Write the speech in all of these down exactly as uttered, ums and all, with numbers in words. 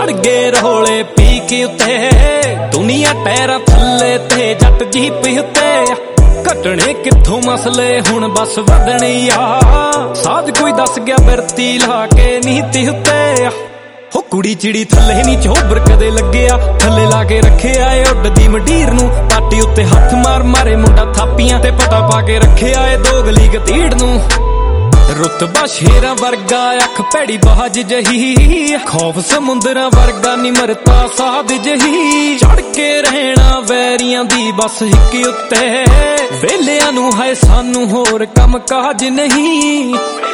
चढ़ गए रोले पी के उत्ते दुनिया टैरां थल्ले ते जट जीप उत्ते घटने कित्थों मसले हुण बस वधने आ साध कोई दस गया बिरती ला के नीति उत्ते हो कुड़ी चिड़ी थल्ले नी चोबर कदे लग्गिया थल्ले ला के रखे आए उड्डदी मंडीर नूं पाटी उत्ते हथ मार मारे मुंडा थापियां ते पता पा के रखे आए दोगली गतीड़ नूं रुतबा शेरा वर्गा अख भैड़ी बाज जही खौफ समुंदरा वर्गा निमरता साध जही चढ़ के रहना वैरियां दी बस हिक उत्ते वेलियां नूं है सानू होर कम काज नहीं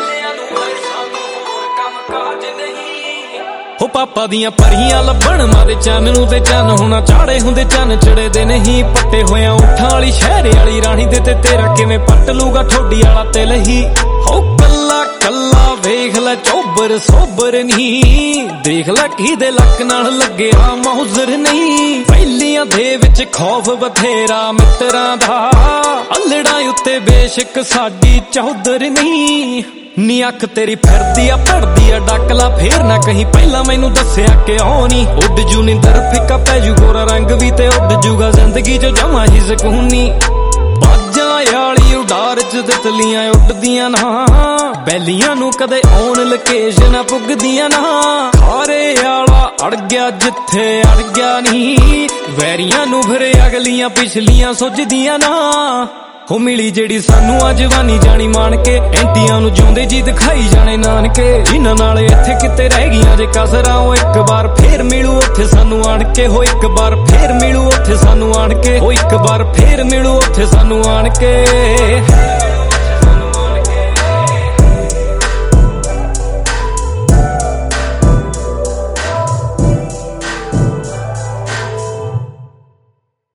हो पापा दियां परियां लभण मारे चन नूं ते चन होना चाड़े हुंदे चन चढ़े दे नहीं पट्टे होया उठां वाली शहर वाली राणी दे ते तेरा किवें पट लूगा ठोडी वाला ते लही हो कल्ला कल्ला वेख लै चोबर सोबर नहीं देख लै किहदे लक नाल लग्गिया मौजर नहीं पहलियां दे विच खौफ बथेरा मित्रां दा अल्लड़ां उत्ते बेशक साडी चौधर नहीं नी अख तेरी फिरदी आ भरदी आ डकला फेर ना कहीं पहला मैनू दस्सिया कि औ नी उड जू नींदर फिक्का पै जू गोरा रंग भी ते उड जूगा जिंदगी च जमा ही सकून नी बाजां आली उडार च तितलियां उडदियां ना बैलियां नू कदे आउण लोकेशन पुगदियां ना खारे आला अड़ गया जिथे अड़ गया नी वैरियां नू फिर अगलियां पिछलियां सुझदियां ना हो मिली जेड़ी सानू आ जवानी जानी मान के एंटियां नू जिउंदे जी दिखाई जाने नानके जिन्हां नाल इत्थे किते रह गईयां जे कसरां ओ एक बार फेर मिलू उत्थे सानू आण के हो एक बार फेर मिलू उत्थे सानू आण के हो एक बार फेर मिलू उत्थे सानू आण के।